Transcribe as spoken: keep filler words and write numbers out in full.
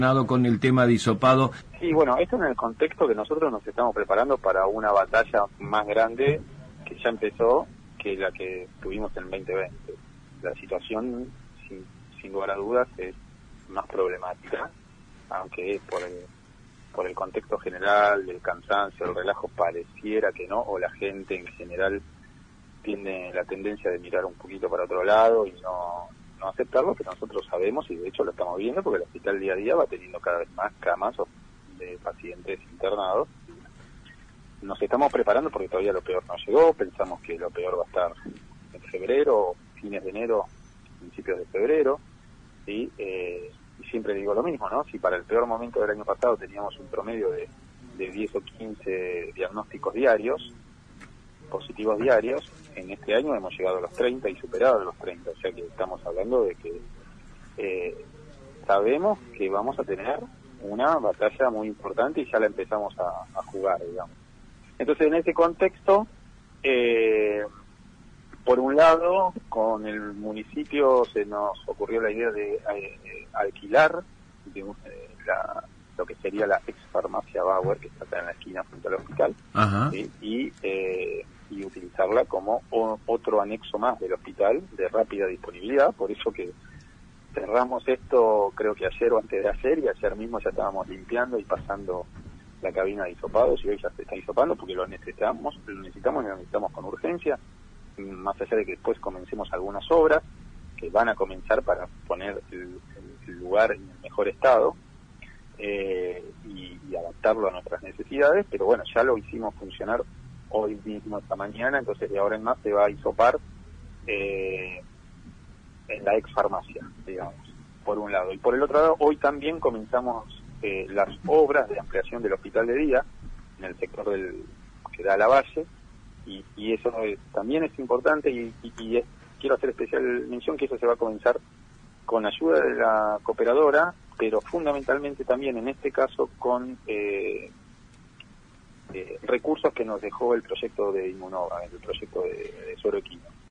Con el tema de hisopado. Sí, bueno, esto en el contexto que nosotros nos estamos preparando para una batalla más grande que ya empezó que la que tuvimos en el veinte veinte. La situación, sin, sin lugar a dudas, es más problemática, aunque por el, por el contexto general, el cansancio, el relajo, pareciera que no, o la gente en general tiene la tendencia de mirar un poquito para otro lado y no... no aceptarlo, que nosotros sabemos y de hecho lo estamos viendo porque el hospital día a día va teniendo cada vez más camas de pacientes internados. Nos estamos preparando porque todavía lo peor no llegó, pensamos que lo peor va a estar en febrero, fines de enero, principios de febrero, y, eh, y siempre digo lo mismo, ¿no? Si para el peor momento del año pasado teníamos un promedio de, de diez o quince diagnósticos diarios, positivos diarios, en este año hemos llegado a los treinta y superado los treinta, o sea que estamos hablando de que eh, sabemos que vamos a tener una batalla muy importante y ya la empezamos a, a jugar, digamos. Entonces, en ese contexto, eh, por un lado, con el municipio se nos ocurrió la idea de eh, alquilar de, eh, la, lo que sería la ex farmacia Bauer, que está acá en la esquina frente al hospital, ¿sí? y eh, y utilizarla como o, otro anexo más del hospital de rápida disponibilidad. Por eso que cerramos esto creo que ayer o antes de ayer, y ayer mismo ya estábamos limpiando y pasando la cabina de hisopados, y hoy ya se está hisopando porque lo necesitamos, lo necesitamos y lo necesitamos con urgencia, más allá de que después comencemos algunas obras que van a comenzar para poner el, el lugar en el mejor estado eh, y, y adaptarlo a nuestras necesidades, pero bueno, ya lo hicimos funcionar hoy mismo, esta mañana, entonces de ahora en más se va a hisopar eh, en la ex farmacia, digamos, por un lado. Y por el otro lado, hoy también comenzamos eh, las obras de ampliación del hospital de día, en el sector del que da a la Valle, y, y eso es, también es importante, y, y, y es, quiero hacer especial mención que eso se va a comenzar con ayuda de la cooperadora, pero fundamentalmente también en este caso con... Eh, Eh, recursos que nos dejó el proyecto de Inmunova, el proyecto de, de suero equino.